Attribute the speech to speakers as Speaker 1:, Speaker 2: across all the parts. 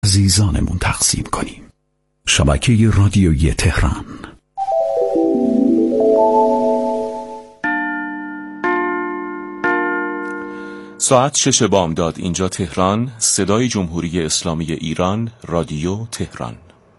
Speaker 1: عزیزانمون تقسیم کنیم. شبکه رادیویی تهران.
Speaker 2: ساعت 6 بامداد اینجا تهران، صدای جمهوری اسلامی ایران، رادیو تهران.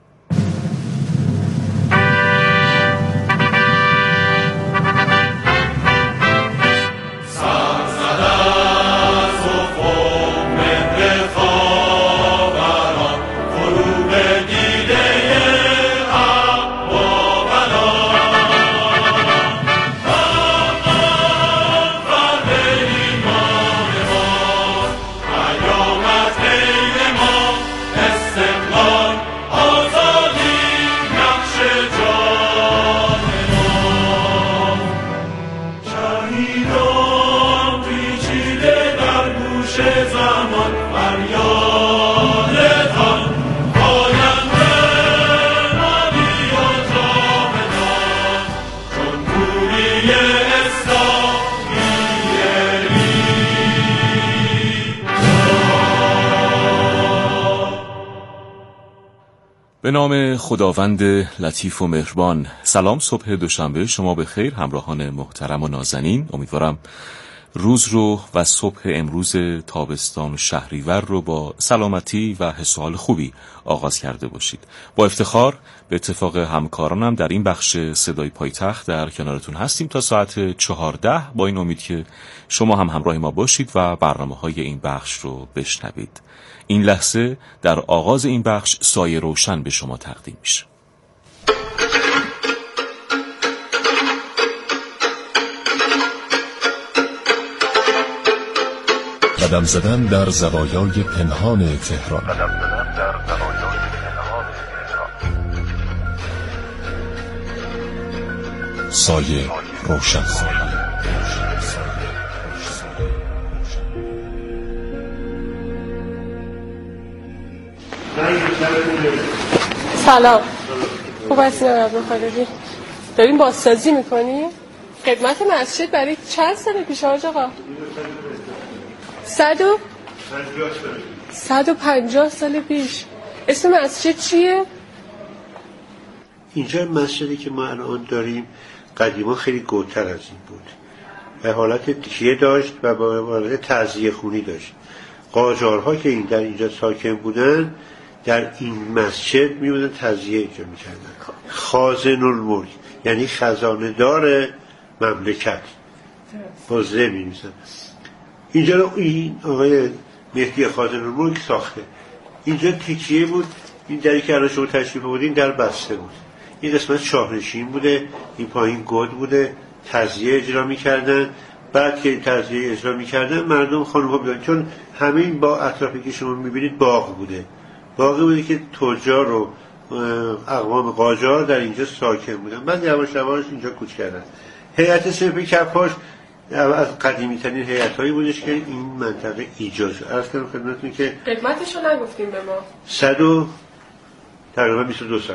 Speaker 2: به نام خداوند لطیف و مهربان. سلام، صبح دوشنبه شما به خیر همراهان محترم و نازنین. امیدوارم روز رو و صبح امروز تابستان و شهریور رو با سلامتی و حس و حال خوبی آغاز کرده باشید. با افتخار به اتفاق همکارانم در این بخش صدای پایتخت در کنارتون هستیم تا ساعت 14 با این امید که شما هم همراه ما باشید و برنامه‌های این بخش رو بشنوید. این لحظه در آغاز این بخش سایه روشن به شما تقدیم میشه.
Speaker 3: قدم زدن در زوایای پنهان تهران. سایه روشن.
Speaker 4: سلام، خوب هستین آقا خالدی؟ دارین بازسازی میکنی؟ خدمت مسجد برای چند سال پیش آقا؟ 150 سال پیش. اسم مسجد چیه؟
Speaker 5: اینجا مسجدی که ما الان داریم قدیما خیلی گودتر از این بود و حالت تکیه داشت و با حالت تعزیه خونی داشت. قاجارها که در اینجا ساکن بودن در این مسجد میبودن تعزیه اجرا میکردن. خازن الملک یعنی خزانه دار مملکت با زه می‌نویسن. اینجا رو این آقای مهدی خازن الملک ساخته. اینجا تکیه بود. این دری که الان شما تشریف بودین در بسته بود. این قسمت شاهنشین بوده، این پایین گود بوده. تعزیه اجرا میکردن. بعد که تعزیه اجرا میکردن مردم خانم‌ها بیان، چون همین با اطرافی که شما میبینید باغ بوده. باقی بوده که تجار و اقوام قاجار در اینجا ساکن بودن. بعد یواش یواش اینجا کوچ کردن. هیئت صنف کفاش از قدیمی ترین هیئت هایی بودش که این منطقه ایجاد شد. عرض کنم خدمتتون که
Speaker 4: قدمتشو نگفتیم به ما.
Speaker 5: تقریبا 22 سال.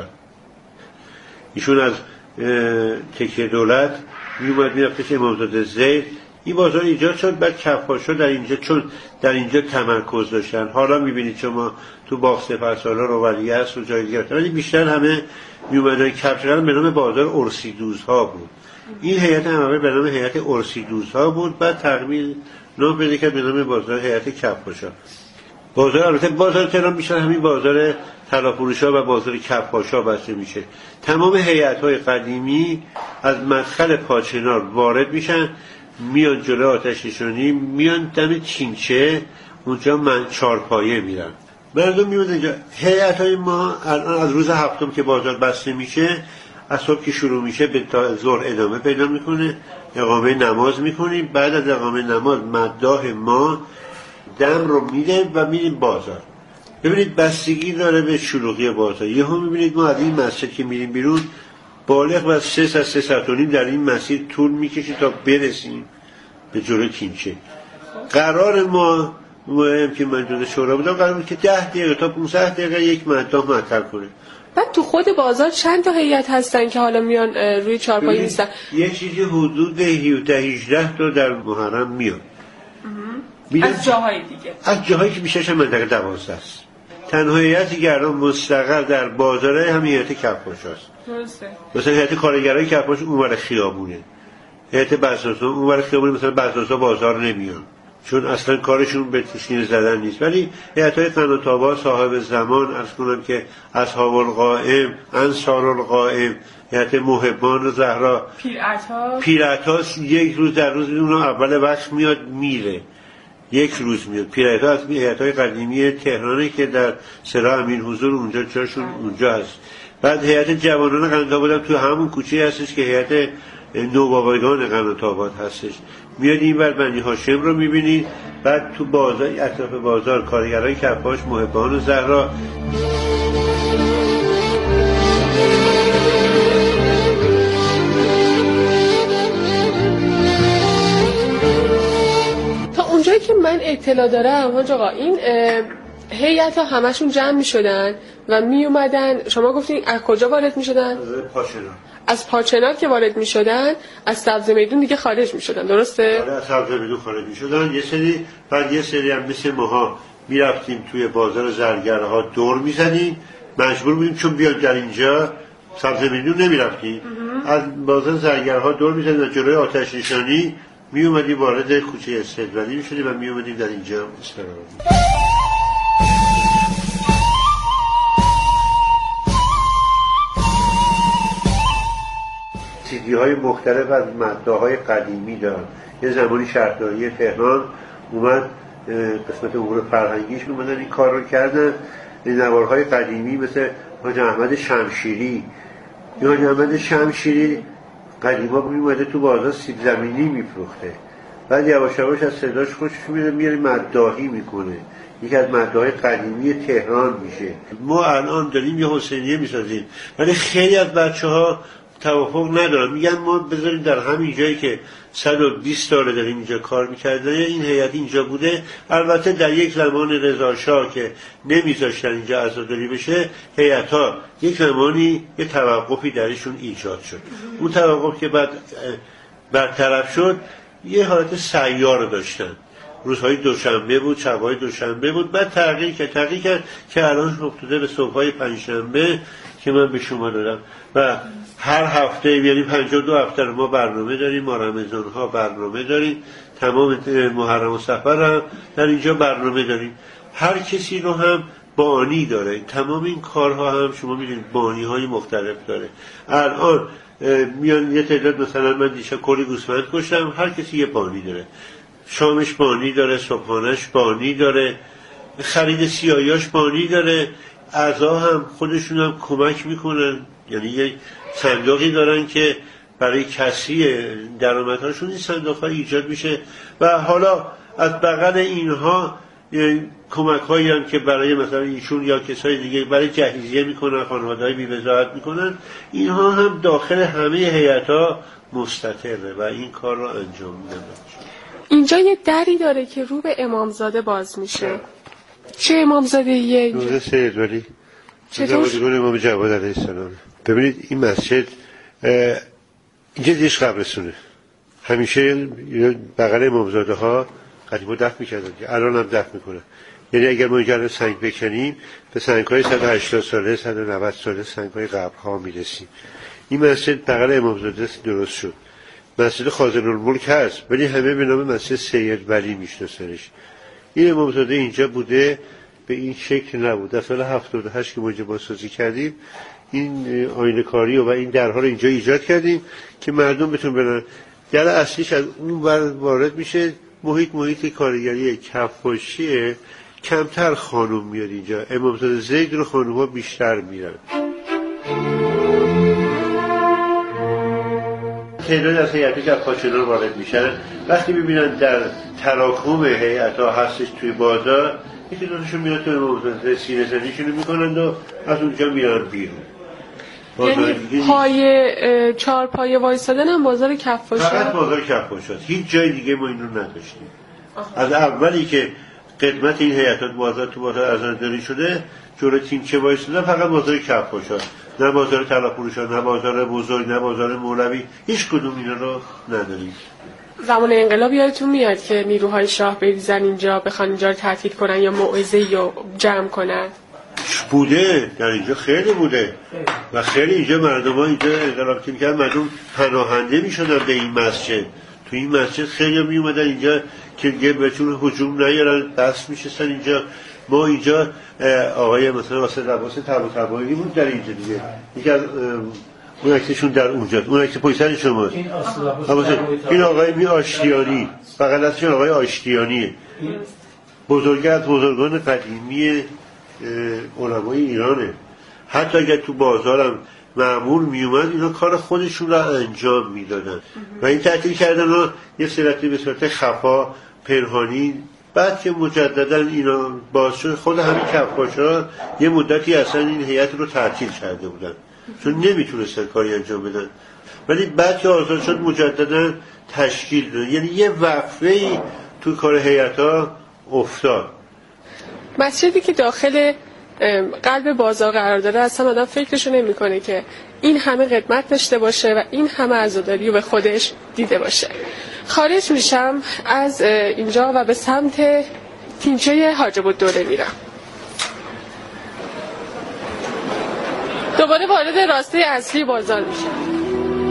Speaker 5: ایشون از تکیه دولت میومد میرفتش امامزاده زید. این بازار ایجاد شد. بعد کفاشا در اینجا چون در اینجا تمرکز داشتن. حالا میبینید شما تو باغ سپهسالار و ولیعصر و جای دیگه، ولی بیشتر همه میومدن کفش کردن. به نام بازار ارسیدوزها بود. این هیئت اول به نام هیئت ارسیدوزها بود. بعد تقلیل نام پیدا کرد به نام بازار هیئت کفاشا. بازار البته بازار تهران بیشتر همین بازار طلافروشا و بازار کفاشا بسته میشه. تمام هیئت‌های قدیمی از مدخل پاچنار وارد میشن، میان جلو آتش نشانی، میان دم چینچه، اونجا من چارپایه میرن. مردم میاد اینجا. هیئت‌های ما الان از روز هفتم که بازار بسته میشه، از صبح که شروع میشه به تا ظهر ادامه پیدا میکنه. اقامه نماز میکنیم. بعد از اقامه نماز مداح ما دم رو میده و میریم بازار. ببینید بستگی داره به شلوغی بازار. یهو میبینید ما از این مسجد که میریم بیرون بالغ بر 3 ساعت و نیم در این مسیر طول میکشه تا برسیم به جلو تینچه. قرار ما که من جزء شورا بودم قرار بود که 10 دقیقه تا 15 دقیقه یک مداح معطل کنه.
Speaker 4: بعد تو خود بازار چند تا هیئت هستن که حالا میان روی چارپایی نیستن؟
Speaker 5: یه چیزی حدود 18 تا در محرم میاد.
Speaker 4: از جاهای دیگه،
Speaker 5: از جاهایی که بیشترش منطقه 12 است. تنها هیئتی که الان مستقر در بازاره همین هیئت کفاشاست.
Speaker 4: درسته.
Speaker 5: مثلا هیئت کارگرای کفاش اونور خیابونه، هیئت بساسا اونور خیابونه، مثلا بساسا بازار نمیان چون اصلا کارشون به تشکیل زدن نیست. ولی هیئت‌های قنات‌آباد، صاحب زمان، عرض کنم که اصحاب القائم، انصار القائم، هیئت محبان زهرا، پیرعطا یک روز در روز اونها اول وقت میاد میره، یک روز میاد. پیرعطا از هیئت‌های قدیمی تهرانه که در سراح امیرحضور اونجا جاشون اونجا هست. بعد هیئت جوانان قنات‌آباد هم تو همون کوچه هستش که هیئت نوباوگان قنات‌آباد هستش. میاد این ور بنی هاشم رو میبینید، بعد تو بازار اطراف بازار کارگرای کفاش، محبان زهرا.
Speaker 4: تا اونجایی که من اطلاع دارم حاج آقا این هیئت ها همشون جمع میشدن و میومدن. شما گفتین از کجا وارد میشدن؟ از پاچنار که وارد میشدن از سبز میدون دیگه خارج میشدن، درسته؟
Speaker 5: آره، از سبز میدون خارج میشدن یه سری، بعد یه سری هم مثل ماها میرفتیم توی بازار زرگرها دور میزدیم، مجبور بودیم چون بیاد در اینجا سبز میدون نمیرفتیم، از بازار زرگرها دور میزدیم و جلوی آتش نشانی میومدیم وارد کوچه استقلالی میشدیم و میومدیم در اینجا استراحت. سیدی‌های مختلف از مداح‌های قدیمی دارن. یه زمانی شهرداری تهران اومد قسمت امور فرهنگیش اومدن این کار رو کردن. نوارهای قدیمی مثل حاج احمد شمشیری، حاج احمد شمشیری قدیما میومده تو بازار سیب زمینی میفروخته، بعد یواش یواش از صداش خوشش میاد میاره مداحی میکنه، یکی از مداح‌های قدیمی تهران میشه. ما الان داریم یه حسینیه میسازیم ولی خیلی از بچه‌ها توافق ندارن، میگن ما بذاریم در همین جایی که 120 سال داریم اینجا کار میکردن این هیئت اینجا بوده. البته در یک زمان رضا شاه که نمیذاشتن اینجا عزاداری بشه، هیئت‌ها یک زمانی یه توقفی درشون ایجاد شد. اون توقف که بعد برطرف شد یه حالت سیار داشتن، روزهای دوشنبه بود، شب‌های دوشنبه بود، بعد تغییر کرد که الان افتاده به صبح‌های پنجشنبه که من به شما دادم و هر هفته یعنی 52 هفته ما برنامه داریم، ما رمضان ها برنامه داریم، تمام محرم و سفر هم در اینجا برنامه داریم. هر کسی رو هم بانی داره، تمام این کارها هم شما میدونید بانی های مختلف داره. الان میان یه تعداد، مثلا من دیشب کلی گوسفند کشتم، هر کسی یه بانی داره، شامش بانی داره، صبحانش بانی داره، خرید سیاهیاش بانی داره، اعضا هم خودشون هم کمک میکنن، یعنی یک صندوقی دارن که برای کسی درآمدهاشون این صندوق ها ایجاد میشه و حالا از بغل اینها کمک هایی هم که برای مثلا ایشون یا کسای دیگه برای جهیزیه میکنن، خانواده های بی‌وضاحت میکنن، اینها هم داخل همه هیئت ها مستتره و این کار رو انجام میدن.
Speaker 4: اینجا یه دری داره که رو به امامزاده باز میشه. چه امامزاده یه؟
Speaker 5: روزه سید ولی
Speaker 4: چطور؟
Speaker 5: امام جواد علیه السلام. ببینید این مسجد اینجا دیش قبرستونه، همیشه بغل امامزاده ها قدیما دفن میکردن که الان هم دفن میکنن. یعنی اگر ما اینجا سنگ بکنیم به سنگ های 180 ساله 190 ساله سنگ های قبر ها میرسیم. این مسجد بغل امامزاده درست شد. مسجد خازن الملک هست ولی همه به نام مسجد سید ولی میشناسنش. این امامزاده اینجا بوده، به این شکل نبود. در سال 78 که ما اینجا بازسازی کردیم این آینه کاری و این درها رو اینجا ایجاد کردیم که مردم بتون برن. در اصلیش از اون وارد میشه، محیط کارگری کفاشیه، کمتر خانوم میاد اینجا. امامزاده زید رو خانوم ها بیشتر میرن. تعداد از هیئتی که از پاچنار وارد میشن وقتی ببینن در تراکم هیئت‌ها هستش توی بازار، یکی دوتاشون میاد تو امامزاده سینه زنیشون میکنند و از اونجا میرن بیرون.
Speaker 4: یعنی پای چهارپایه وایسادن هم بازار کفاشا؟
Speaker 5: فقط بازار کفاشا، هیچ جای دیگه ما اینو نداشتیم. از اولی که خدمت این هیئت‌ها تو بازار عزاداری شده جلوی تیمچه وایسادن فقط بازار کفاشا، نه بازار طلا-فروشا، نه بازار بزرگ، نه بازار مولوی، هیچ کدوم اینا رو نداریم.
Speaker 4: زمان انقلاب یادتون میاد که نیروهای شاه بریزن اینجا، بخوان اینجا رو تعطیل کنن یا موعظه یا جمع کنن؟
Speaker 5: بوده در اینجا خیلی بوده و خیلی اینجا مردم ها اینجا انقلاب که میکرد مردم پناهنده میشدن به این مسجد. تو این مسجد خیلی می اومدن اینجا که بهتون هجوم نیارن دست میشستن اینجا. ما اینجا آقای مثلا واسه لباس طباطبایی بود در اینجا دیگه، یکی از اون عکسشون در اونجا، اون عکس پشت سر شماست. این آقای می آشتیانی، بغل دستشون آقای آشتیانیه، بزرگی از بزرگان قدیمی علمای ایرانه. حتی اگر تو بازارم معمول می اومد اینا کار خودشون را انجام میدادن و این تعطیل کردن ها یه صورتی به صورت خفا پنهانی. بعد که مجددا اینا باز شد خود همین کفاشا یه مدتی اصلا این هیئت رو تعطیل کرده بودن چون نمیتونستن کاری انجام بدن، ولی بعد که آزاد شد مجددا تشکیل داد. یعنی یه وقفه‌ای تو کار هیئت‌ها افتاد.
Speaker 4: مسجدی که داخل قلب بازار قرار داره اصلا آدم فکرشو نمیکنه که این همه خدمت داشته باشه و این همه عزاداری رو به خودش دیده باشه. خارج میشم از اینجا و به سمت تیمچه حاجب الدوله میرم. دوباره وارد راسته اصلی بازار میشم.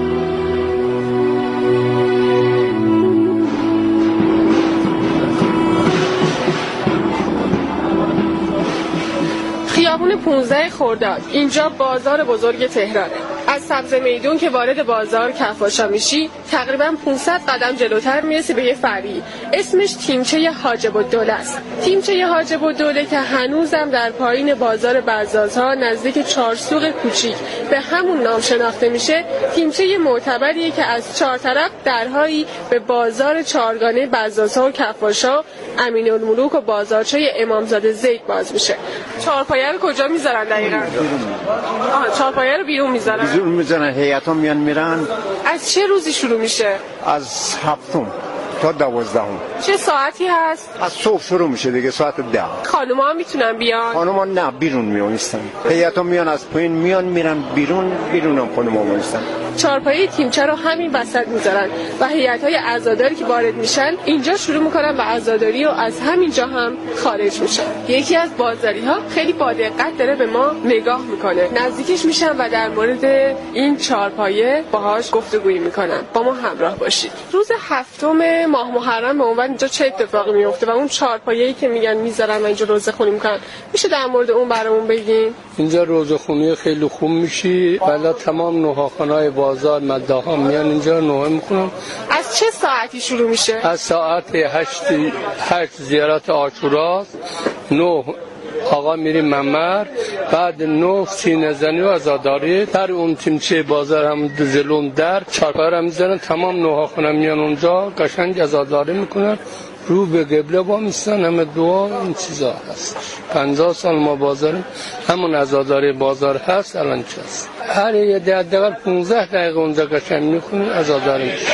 Speaker 4: خیابون 15 خرداد، اینجا بازار بزرگ تهرانه. از سبز میدون که وارد بازار کفاشا میشی تقریبا 500 قدم جلوتر میرسی به یه فرعی اسمش تیمچه حاجب الدوله است. تیمچه حاجب الدوله که هنوزم در پایین بازار بزازها نزدیک چارسوق کوچیک به همون نام شناخته میشه، تیمچه معتبریه که از چهار طرف درهایی به بازار چهارگانه بزازها و کفاشا، امین‌الملوک و بازارچه امامزاده زید باز میشه. چهارپایه رو کجا میذارن دقیقاً؟ چهارپایه رو بیرون میذارن.
Speaker 6: هیئت‌ها میان میرن.
Speaker 4: از چه روزی شروع میشه؟
Speaker 6: از هفتم تا 12.
Speaker 4: چه ساعتی هست؟
Speaker 6: از صبح شروع میشه دیگه، ساعت 10.
Speaker 4: خانوما میتونن بیان؟
Speaker 6: خانوما نه، بیرون میونستن. هیئت‌ها میان از پایین میان میرن بیرونم خانوما میونستن.
Speaker 4: چهارپایه تیمچه رو همین وسط میذارن و هیئت‌های عزاداری که وارد میشن اینجا شروع میکنن به عزاداری و از همینجا هم خارج میشن. یکی از بازاری‌ها خیلی با دقت داره به ما نگاه میکنه. نزدیکش میشن و در مورد این چهارپایه باهاش گفتگویی میکنن. با ما همراه باشید. روز هفتم ماه محرم به عنوان اینجا چه اتفاقی میفته و اون چهارپایه‌ای که میگن میذارن و اینجا روزخونی میکنن، میشه در مورد اون برامون بگین؟
Speaker 7: اینجا روزخونی خیلی خوب میشی. بالا تمام نوحه‌خانه‌های بازار مداها میان اینجا نوحه میکنن.
Speaker 4: از چه ساعتی شروع میشه؟
Speaker 7: از ساعت 8 زیارت عاشورا، 9 آقا میریم ممر، بعد 9 سینه زنی و عزاداری. در اون تیمچه بازار هم زلون در چهارپایه رو میذارن، تمام نوحه‌خانه میان اونجا قشنگ عزاداری میکنن، رو به قبله با میستن، همه دعا این چیزا هست. 50 سال ما بازاریم، همون عزاداری بازار هست. الان چه هست؟ هر یه دقیقه 15 دقیقه اونجا قشنگ میکنن عزاداری میشه.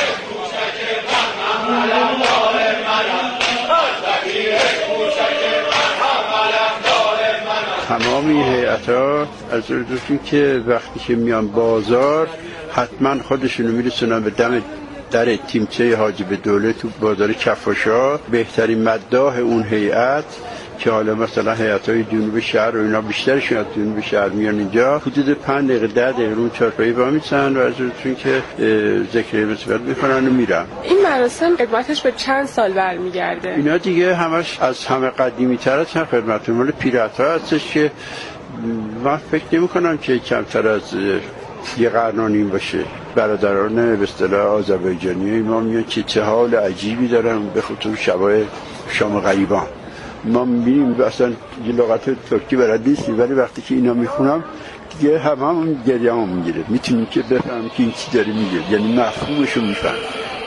Speaker 8: تمامی هیئت‌ها از دوستون که وقتی که میان بازار حتما خودشونو میرسونن به دم در تیمچه حاجب الدوله تو بازار کفاشا. بهترین مداح اون هیئت که حالا مثلا هیئت‌های جنوب شهر و اینا بیشترشون از جنوب شهر میان اینجا، حدود 5 دقیقه 10 دقیقه اون چهارپایه با میسن و از اون که ذکر رسالت میکنن و میرن.
Speaker 4: این مراسم خدمتش به چند سال برمیگرده؟
Speaker 8: اینا دیگه همش از همه قدیمی تر از هم خدمت مال پیرت‌ها هستش که من فکر نمی کنم که کمتر از یه قرن باشه. برادران به اصطلاح آذربایجانی ما میان که چه حال عجیبی دارن، به خصوص شبای شام غریبان. ما میبینیم اصلا یه لغت ترکی بلد نیستیم، ولی وقتی که اینا میخونم دیگه همون گریه‌ام میگیره، میتونیم که بفهمیم که این چی داره میگه، یعنی مفهومشو میفهم.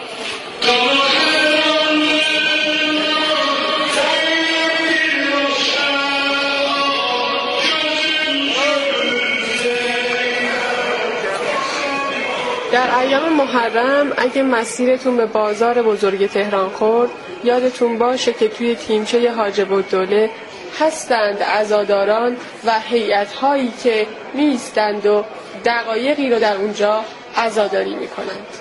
Speaker 4: در ایام محرم اگه مسیرتون به بازار بزرگ تهران خورد، یادتون باشه که توی تیمچه حاجب الدوله هستند عزاداران و هیئت‌هایی که می‌ایستند و دقایقی رو در اونجا عزاداری می‌کنند.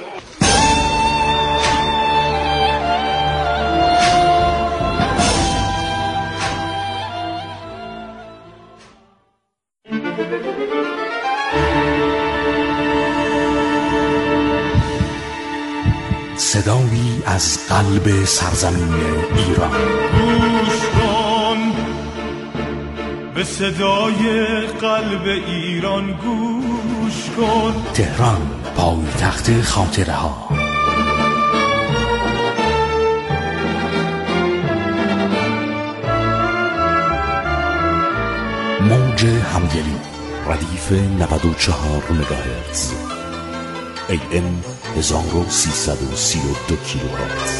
Speaker 1: صدایی از قلب سرزمین ایران.
Speaker 9: گوش کن به صدای قلب ایران، گوش کن.
Speaker 1: تهران، پایتخت خاطره ها. موج همدلی، ردیف 94 مگاهرتز، AM 1332 کیلوهرتز.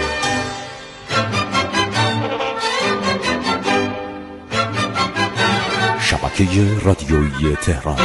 Speaker 1: شبکه رادیویی تهران.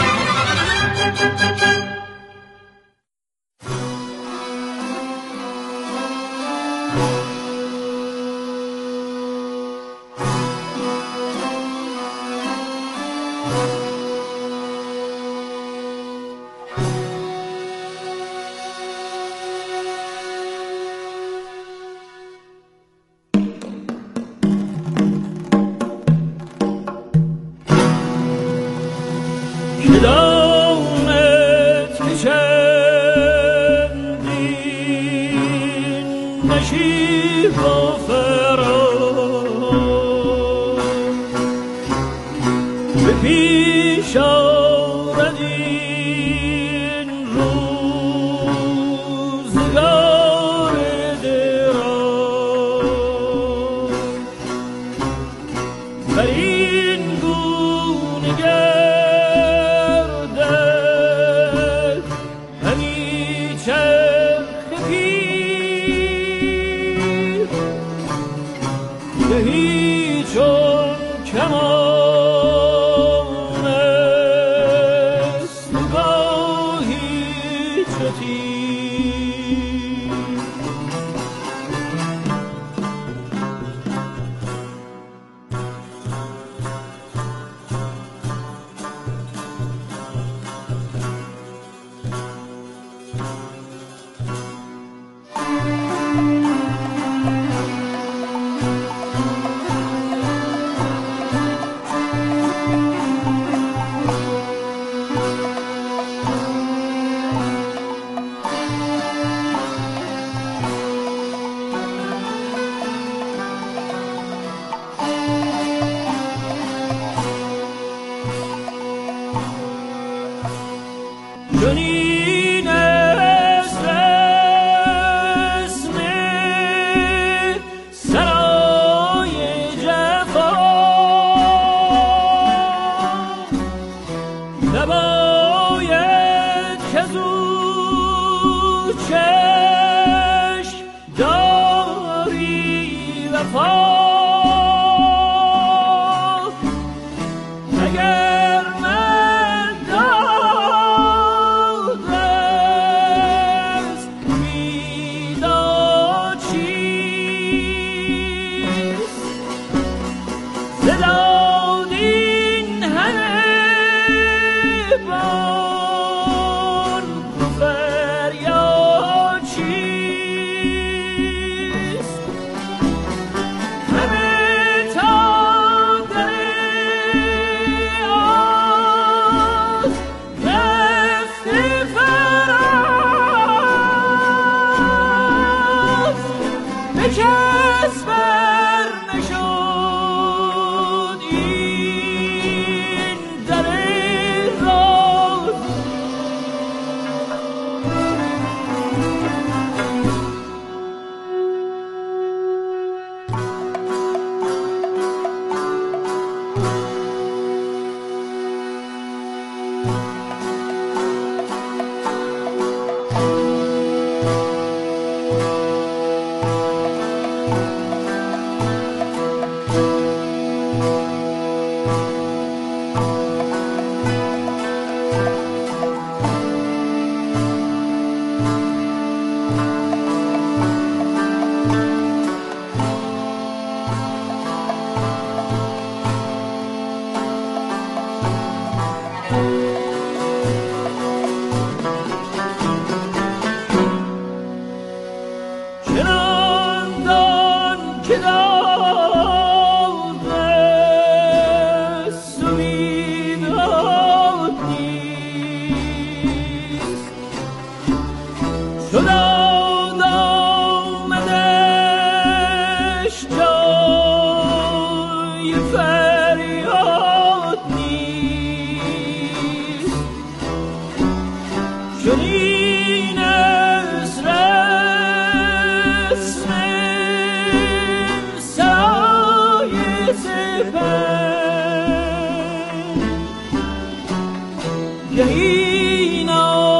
Speaker 10: گهی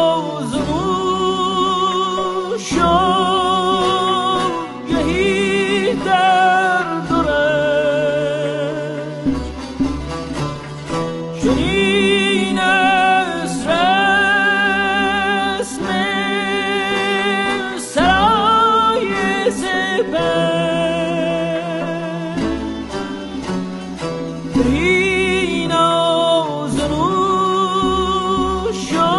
Speaker 10: نازمون شد گهی درد و رنج چنین است رسم سرای سپند گهی نازمون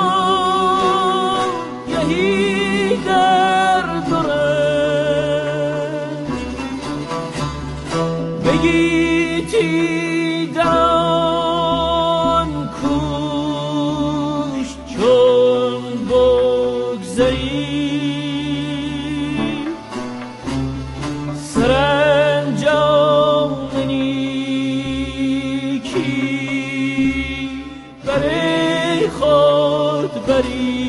Speaker 10: شد گهی درد و رنج بگیتی دران کوش چون بگذری سرانجام نیکی برای خود بری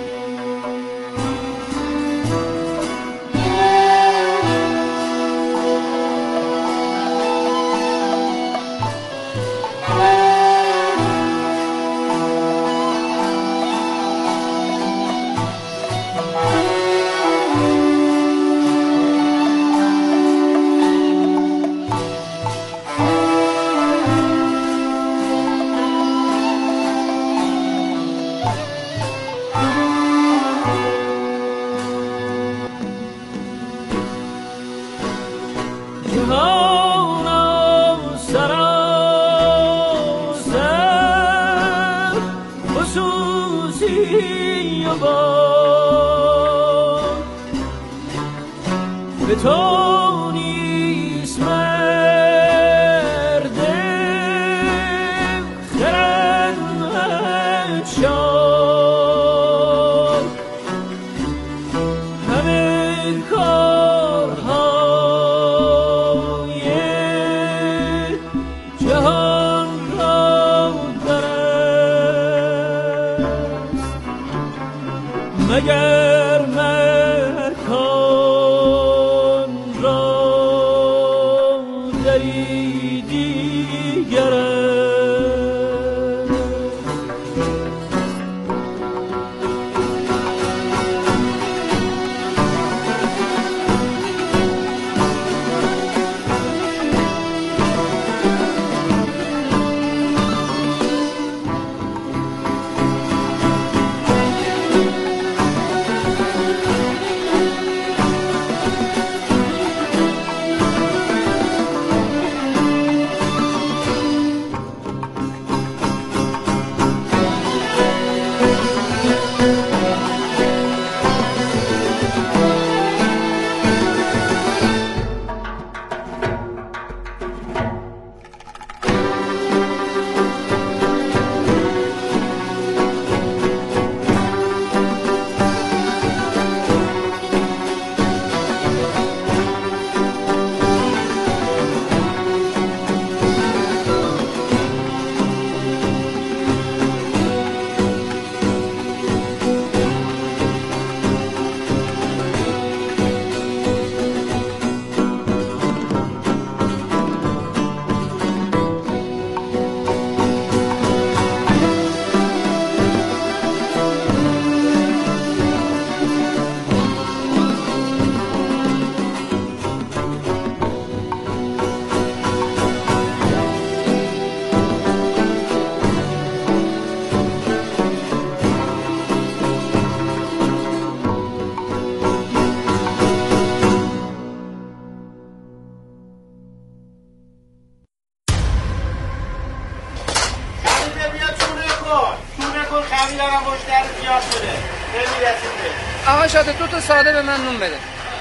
Speaker 10: جهانم سراسر خصوصی و باد به تو نیست مرد خردمند شاد همه کارهای جهان را درست مگر مکان را دری دیگر است
Speaker 11: آقا شاطر 2 تا ساده به من نون بده.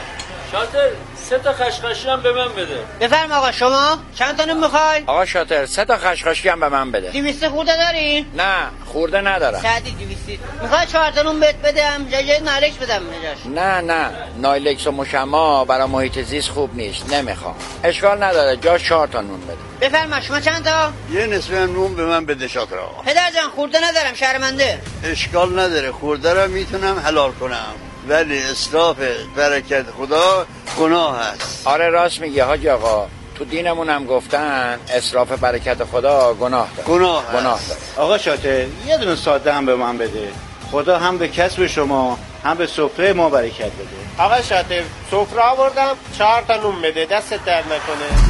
Speaker 12: شاطر 3 تا خشخاشی هم به من بده.
Speaker 13: بفرم آقا شما چند تا نون میخوای؟
Speaker 6: آقا شاطر 3 تا خشخاشی هم به من بده.
Speaker 13: 200 خورده داری؟
Speaker 6: نه خورده ندارم.
Speaker 13: ساعتی 200. میخوای 4 تا نون بهت بدم؟ جای نایلکس بدم بهش.
Speaker 6: نه نایلکس و مشما برای محیط زیست خوب نیست، نمیخوام. اشکال نداره جاش 4 تا نون بده.
Speaker 13: بفرما شما چند تا؟
Speaker 8: یه نصف نون به من بده شاکر آقا.
Speaker 13: پدر جان خورده ندارم شرمنده.
Speaker 8: اشکال نداره خورده را میتونم حلال کنم ولی اسراف برکت خدا گناه هست.
Speaker 6: آره راست میگی حاج آقا، تو دینمون هم گفتن اسراف برکت خدا گناه داره.
Speaker 14: گناه داره. آقا شاطر یه دونه ساده هم به من بده، خدا هم به کسب شما هم به سفره ما برکت بده.
Speaker 15: آقا شاطر سفره آوردم 4 تا نون بده، دست درد نکنه.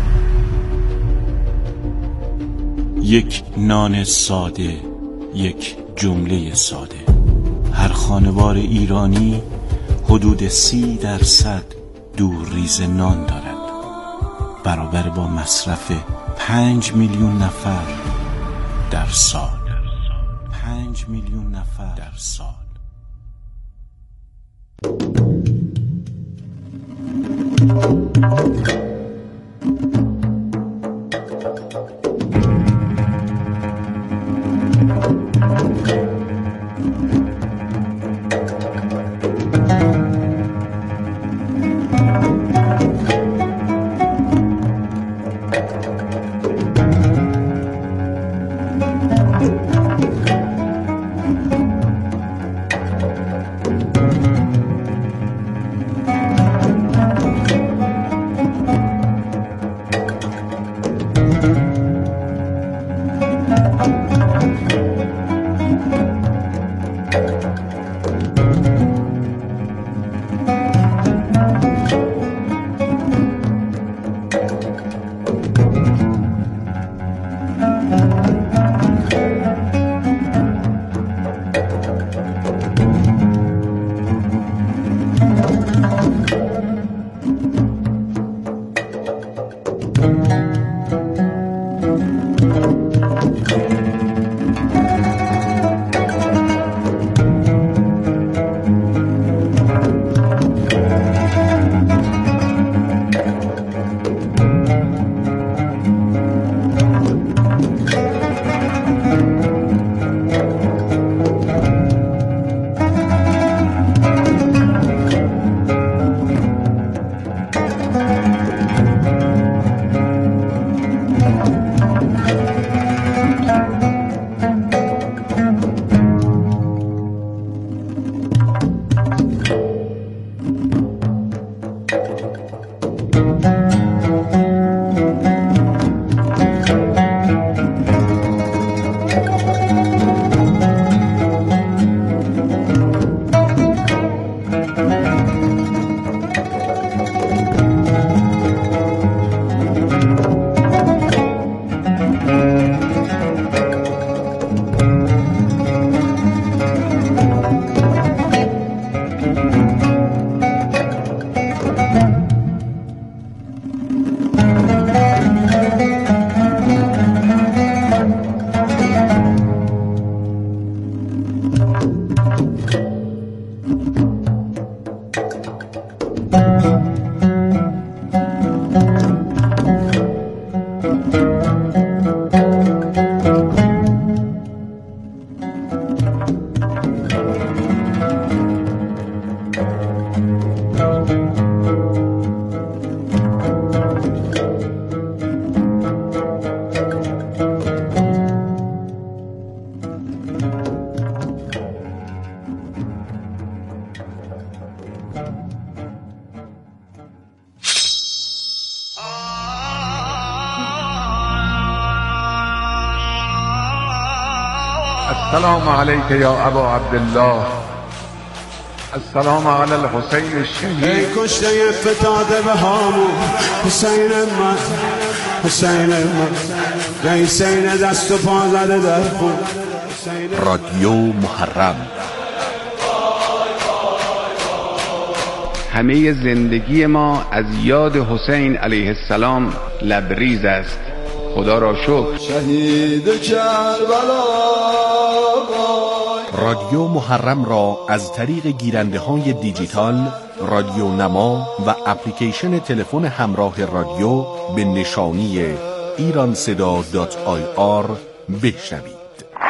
Speaker 16: یک نان ساده، یک جمله ساده. هر خانوار ایرانی حدود 30% دورریز نان دارد، برابر با مصرف 5 میلیون نفر در سال. 5 میلیون نفر در سال.
Speaker 17: السلام علیک یا ابا عبدالله، السلام علی الحسین الشهید.
Speaker 18: ای کشته فتاده به هامون حسین من، حسین من، حسین دست و پا زده در خون.
Speaker 1: رادیو محرم.
Speaker 19: همه زندگی ما از یاد حسین علیه السلام لبریز است. خدا را شکر.
Speaker 18: شهید کربلا.
Speaker 1: رادیو محرم را از طریق گیرنده‌های دیجیتال، رادیو نما و اپلیکیشن تلفن همراه رادیو به نشانی ایرانصدا.ir بشنوید.